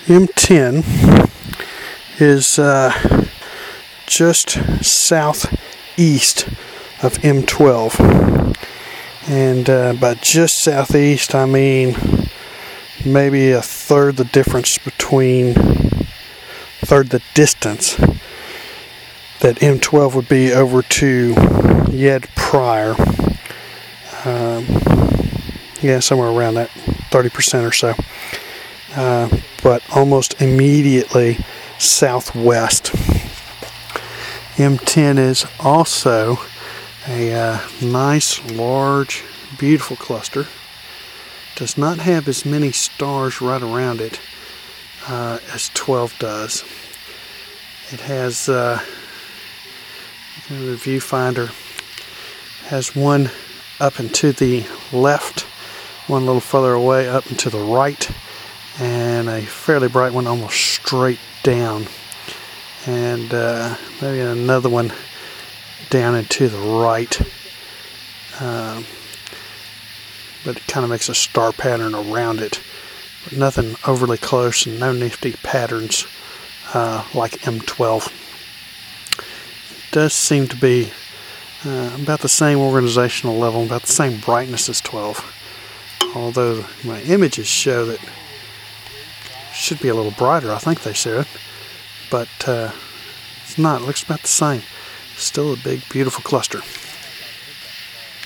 M10 is just southeast of M12, and by just southeast I mean maybe a third the distance that M12 would be over to Yed Pryor. Yeah, somewhere around that 30% or so, but almost immediately southwest. M10 is also a nice, large, beautiful cluster. Does not have as many stars right around it as 12 does. It has the viewfinder has one up and to the left, one a little further away up and to the right, and a fairly bright one almost straight down, and maybe another one down and to the right, but it kind of makes a star pattern around it, but nothing overly close and no nifty patterns like M12. It does seem to be about the same organizational level, about the same brightness as 12, although my images show that it should be a little brighter, I think they said, but it's not. It looks about the same. Still a big, beautiful cluster.